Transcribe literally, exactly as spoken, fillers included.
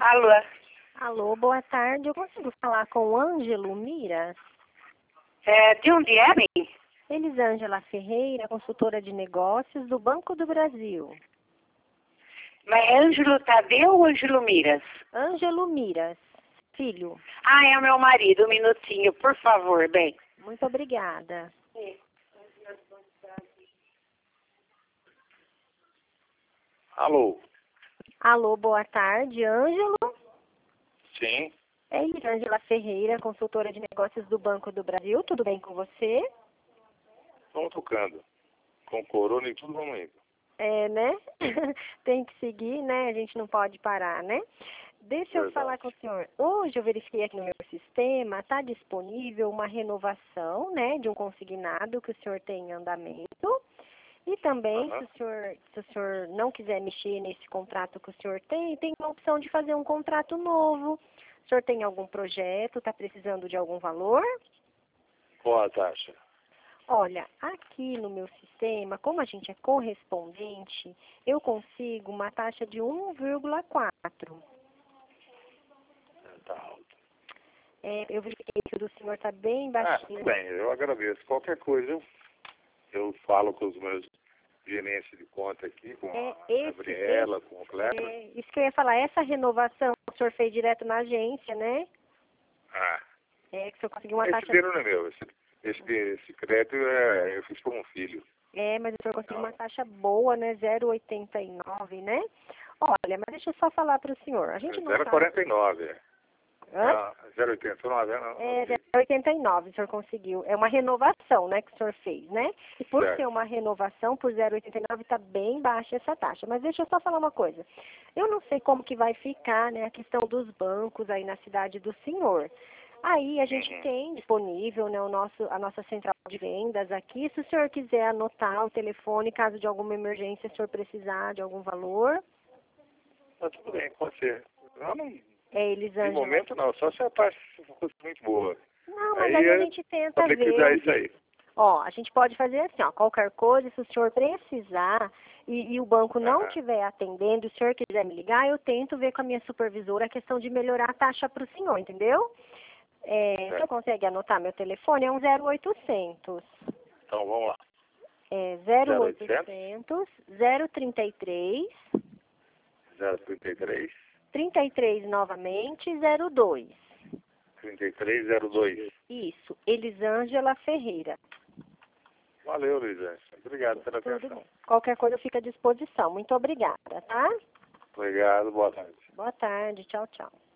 Alô? Alô, boa tarde. Eu consigo falar com o Ângelo Miras? É, de onde é, bem? Elisângela Ferreira, consultora de negócios do Banco do Brasil. Mas é Ângelo Tadeu ou Ângelo Miras? Ângelo Miras, filho. Ah, é o meu marido. Um minutinho, por favor, bem. Muito obrigada. Alô? Alô, boa tarde, Ângelo. Sim. É Elisângela Ferreira, consultora de negócios do Banco do Brasil. Tudo bem com você? Estamos tocando. Com corona e tudo, vamos indo. É, né? Tem que seguir, né? A gente não pode parar, né? Deixa eu Verdade. falar com o senhor. Hoje eu verifiquei aqui no meu sistema, está disponível uma renovação, né, de um consignado que o senhor tem em andamento. E também, Aham. se o senhor, se o senhor não quiser mexer nesse contrato que o senhor tem, tem a opção de fazer um contrato novo. O senhor tem algum projeto, está precisando de algum valor? Qual a taxa? Olha, aqui no meu sistema, como a gente é correspondente, eu consigo uma taxa de um vírgula quatro. Tá alto. É, eu verifiquei que o do senhor está bem Ah, baixinho. tudo bem, eu agradeço. Qualquer coisa, eu, eu falo com os meus gerentes de conta aqui, com É, a esse- Gabriela, com o Cleber. É, isso que eu ia falar, essa renovação o senhor fez direto na agência, né? Ah, É, que o senhor conseguiu uma esse taxa... dinheiro não é meu. Esse, esse, esse crédito é, eu fiz por um filho. É, mas o senhor conseguiu Não. uma taxa boa, né? zero vírgula oitenta e nove, né? Olha, mas deixa eu só falar para o senhor. A gente não zero vírgula sabe... quarenta e nove. É. Hã? Ah, zero vírgula oitenta e nove, não. É, ok. zero vírgula oitenta e nove o senhor conseguiu. É uma renovação, né, que o senhor fez, né? E por Certo. ser uma renovação, por zero vírgula oitenta e nove, está bem baixa essa taxa. Mas deixa eu só falar uma coisa. Eu não sei como que vai ficar, né, a questão dos bancos aí na cidade do senhor. Aí a gente Uhum. tem disponível, né, o nosso, a nossa central de vendas aqui. Se o senhor quiser anotar o telefone, caso de alguma emergência, o senhor precisar de algum valor. Tá tudo bem, pode ser. Eu não, É, de Elisângela. momento não, só se a taxa fosse muito boa. Não, mas Aí aí a é- gente tenta Vou ter que dar ver. isso aí. Ó, a gente pode fazer assim, ó, qualquer coisa, se o senhor precisar e, e o banco não Aham. estiver atendendo, e o senhor quiser me ligar, eu tento ver com a minha supervisora a questão de melhorar a taxa para o senhor, entendeu? É, o senhor consegue anotar meu telefone? É um zero oitocentos. Então vamos lá. É zero zero oitocentos, zero trinta e três, zero trinta e três, trinta e três novamente, zero dois. trinta e três zero dois. Isso, Elisângela Ferreira. Valeu, Luiz. Obrigado pela Tudo atenção. bem. Qualquer coisa eu fico à disposição. Muito obrigada, tá? Obrigado, boa tarde. Boa tarde, tchau, tchau.